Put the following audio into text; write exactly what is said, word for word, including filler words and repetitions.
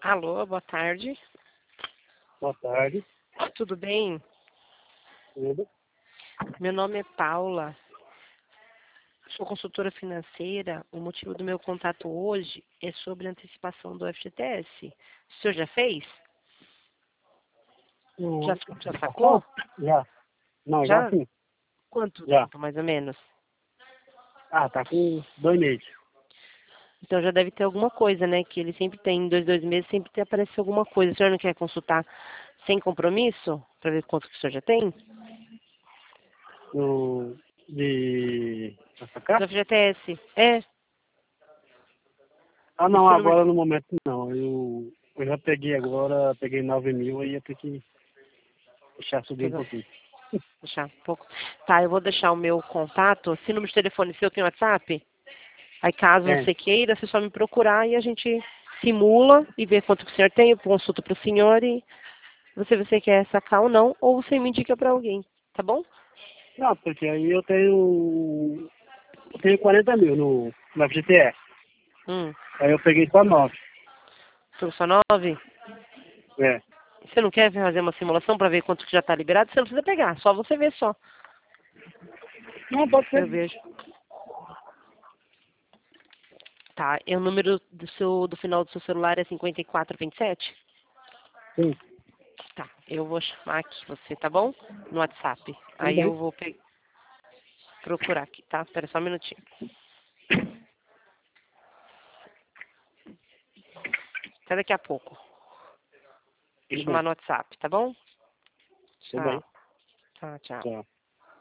Alô, boa tarde. Boa tarde. Tudo bem? Tudo? Meu nome é Paula. Sou consultora financeira. O motivo do meu contato hoje é sobre a antecipação do F G T S. O senhor já fez? Já, Hum, já sacou? Já. Não, já Já? sim. Quanto Já. tempo, mais ou menos? Ah, tá com dois meses. Então já deve ter alguma coisa, né? Que ele sempre tem, em dois, dois meses, sempre tem, aparece alguma coisa. O senhor não quer consultar sem compromisso? Para ver quanto que o senhor já tem? No, de... Pra Do sacar? F G T S. É. Ah, não, Esse número. agora no momento não. Eu, eu já peguei agora, peguei nove mil, aí ia ter que deixar subir um pouquinho. Deixar um pouco. Tá, eu vou deixar o meu contato. Esse número de telefone seu tem WhatsApp? Aí caso É. você queira, você só me procurar e a gente simula e vê quanto que o senhor tem, eu consulto para o senhor e você vê se você quer sacar ou não, ou você me indica para alguém, tá bom? Não, porque aí eu tenho... Eu tenho quarenta mil no, no F G T S. Hum, Aí eu peguei só nove. tô só nove. É. Você não quer fazer uma simulação para ver quanto que já está liberado? Você não precisa pegar, só você vê só. Não, pode ser. Eu vejo. Tá, e o número do seu do final do seu celular é cinquenta e quatro vinte e sete? Sim. Tá, eu vou chamar aqui você, tá bom? No WhatsApp. Tudo Aí bem. eu vou pe- procurar aqui, tá? Espera só um minutinho. Até daqui a pouco. Vou Tudo chamar bem. no WhatsApp, tá bom? Tudo bem. Tchau. Tchau, tchau. Tchau.